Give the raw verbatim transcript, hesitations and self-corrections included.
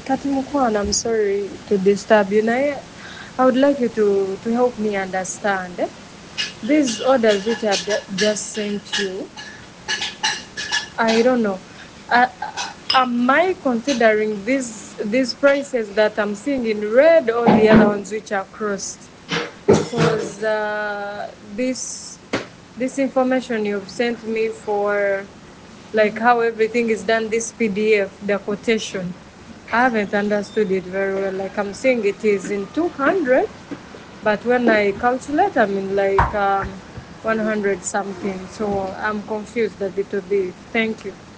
Katimukwan, I'm sorry to disturb you. Now, I would like you to, to help me understand. eh? These orders which I've ju- just sent you, I don't know. Uh, am I considering these these prices that I'm seeing in red or the other ones which are crossed? Because uh, this this information you've sent me for, like how everything is done, this P D F, the quotation, I haven't understood it very well. Like I'm seeing it is in two hundred, but when I calculate, I'm in like um, one hundred something. So I'm confused a little bit. Thank you.